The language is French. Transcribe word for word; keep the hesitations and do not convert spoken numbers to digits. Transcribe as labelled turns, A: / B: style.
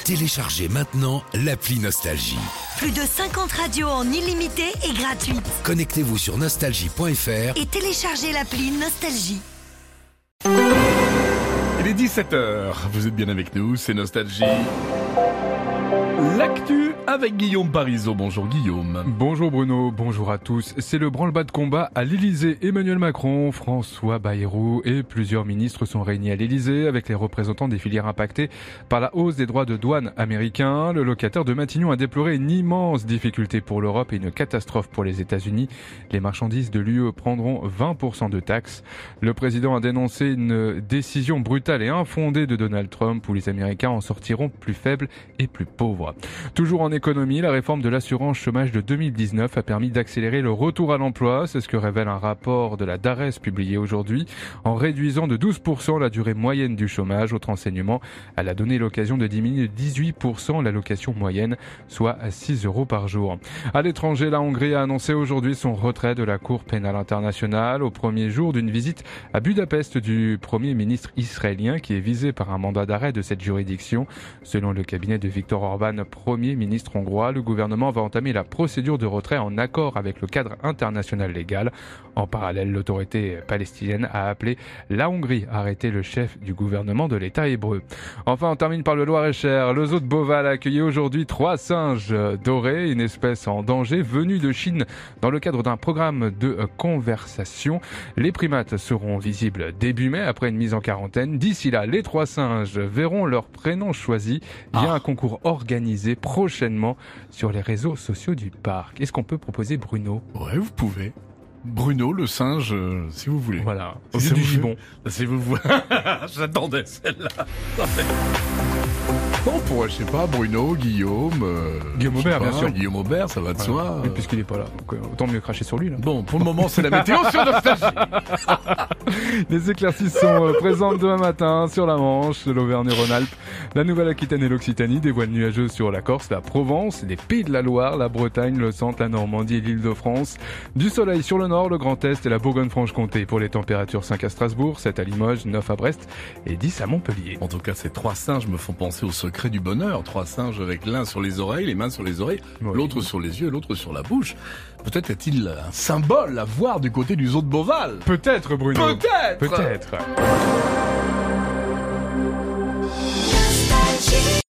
A: Téléchargez maintenant l'appli Nostalgie.
B: Plus de cinquante radios en illimité et gratuite.
A: Connectez-vous sur nostalgie point f r
B: et téléchargez l'appli Nostalgie.
C: Il est dix-sept heures, vous êtes bien avec nous, c'est Nostalgie. L'actu avec Guillaume Parisot. Bonjour Guillaume.
D: Bonjour Bruno, bonjour à tous. C'est le branle-bas de combat à l'Elysée. Emmanuel Macron, François Bayrou et plusieurs ministres sont réunis à l'Elysée avec les représentants des filières impactées par la hausse des droits de douane américains. Le locataire de Matignon a déploré une immense difficulté pour l'Europe et une catastrophe pour les États-Unis. Les marchandises de l'U E prendront vingt pour cent de taxes. Le président a dénoncé une décision brutale et infondée de Donald Trump où les Américains en sortiront plus faibles et plus pauvres. Toujours en économie, la réforme de l'assurance chômage de deux mille dix-neuf a permis d'accélérer le retour à l'emploi. C'est ce que révèle un rapport de la DARES publié aujourd'hui. En réduisant de douze pour cent la durée moyenne du chômage, autre enseignement, elle a donné l'occasion de diminuer de dix-huit pour cent l'allocation moyenne, soit à six euros par jour. À l'étranger, la Hongrie a annoncé aujourd'hui son retrait de la Cour pénale internationale au premier jour d'une visite à Budapest du Premier ministre israélien qui est visé par un mandat d'arrêt de cette juridiction. Selon le cabinet de Viktor Orban, Premier ministre hongrois, le gouvernement va entamer la procédure de retrait en accord avec le cadre international légal. En parallèle, l'autorité palestinienne a appelé la Hongrie à arrêter le chef du gouvernement de l'État hébreu. Enfin, on termine par le Loir-et-Cher. Le zoo de Beauval a accueilli aujourd'hui trois singes dorés, une espèce en danger venue de Chine dans le cadre d'un programme de conversation. Les primates seront visibles début mai après une mise en quarantaine. D'ici là, les trois singes verront leur prénom choisi via ah. un concours organisé prochainement sur les réseaux sociaux du parc. Est-ce qu'on peut proposer Bruno ?
C: Ouais, vous pouvez. Bruno, le singe, euh, si vous voulez.
D: Voilà.
C: C'est,
D: c'est du gibon.
C: Si vous voulez. J'attendais celle-là. Bon, pour, je sais pas, Bruno, Guillaume... Euh,
D: Guillaume Aubert, bien sûr.
C: Guillaume Aubert, ça va de
D: voilà.
C: soi.
D: Et puisqu'il est pas là, donc, euh, autant mieux cracher sur lui, là.
C: Bon, pour le moment, c'est la météo sur Nostalgie.
D: Les éclaircies sont euh, présentes demain matin sur la Manche, l'Auvergne-Rhône-Alpes, la Nouvelle-Aquitaine et l'Occitanie, des voiles nuageuses sur la Corse, la Provence, les Pays de la Loire, la Bretagne, le centre, la Normandie et l'Île-de-France. Du soleil sur le nord, le Grand Est et la Bourgogne-Franche-Comté. Pour les températures, cinq à Strasbourg, sept à Limoges, neuf à Brest et dix à Montpellier.
C: En tout cas, ces trois singes me font penser au secret du bonheur. Trois singes avec l'un sur les oreilles, les mains sur les oreilles, oui. l'autre sur les yeux, l'autre sur la bouche. Peut-être est-il un symbole à voir du côté du zoo de Beauval.
D: Peut-être, Bruno.
C: Peut-être.
D: Peut-être.